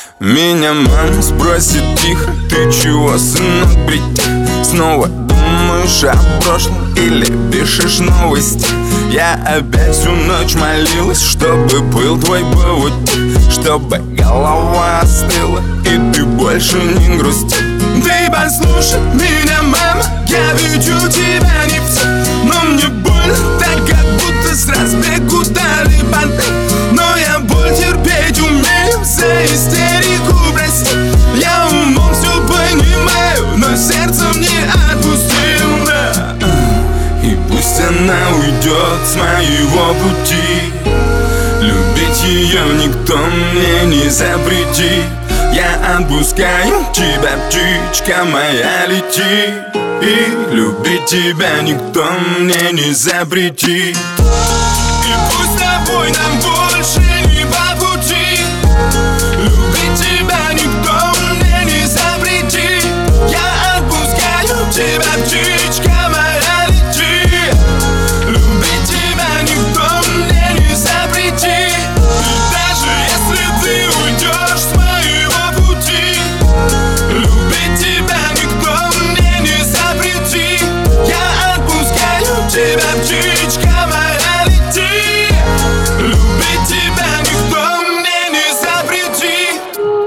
Меня мама спросит тихо: ты чего, сынок, брить? Снова думаешь о прошлом или пишешь новости? Я опять всю ночь молилась, чтобы был твой повод, чтобы голова остыла и ты больше не грусти. Ты послушай меня, мама, я ведь у тебя не все, но мне больно, так как будто с разбегу дали понты. Но я боль терпеть умею, за истерику прости. Я умом все понимаю, но сердцем не отпустил, да. И пусть она уйдет с моего пути, любить ее никто мне не запретит. Я отпускаю тебя, птичка моя, лети. И любить тебя никто мне не запретит. И пусть с тобой нам больше не по пути, любить тебя никто мне не запретит. Я отпускаю тебя, птичка моя, лети. Любить тебя никто мне не запретит. И даже если ты уйдешь с моего пути, любить тебя никто мне не запретит. Я отпускаю тебя, птичка моя, лети. Любить тебя никто мне не запретит.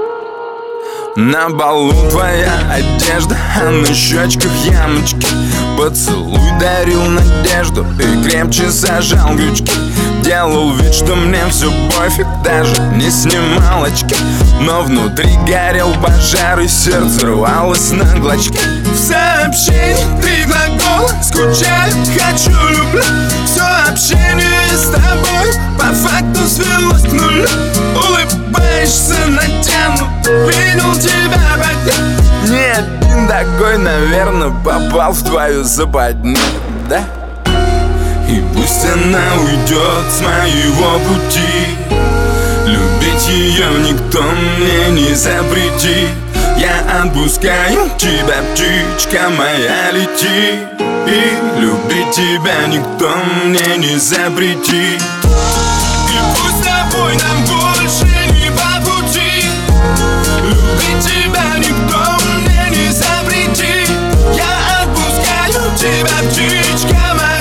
На балу твоя одежда, а на щечках ямочки. Поцелуй дарил надежду и крепче сажал крючки. Делал вид, что мне все пофиг, даже не снимал очки. Но внутри горел пожар и сердце рвалось на клочки. В сообщении 3 глагола: скучаю, хочу, люблю. Все общение с тобой по факту свелось к нулю. Улыбаешься натянуто, видел тебя пойти. Ни один такой, наверное, попал в твою западню, да? И пусть она уйдет с моего пути, любить ее никто мне не запретит. Я отпускаю тебя, птичка моя, лети. И любить тебя никто мне не запретит. И пусть с тобой нам больше не по пути, любить тебя никто мне не запретит. Я отпускаю тебя, птичка моя.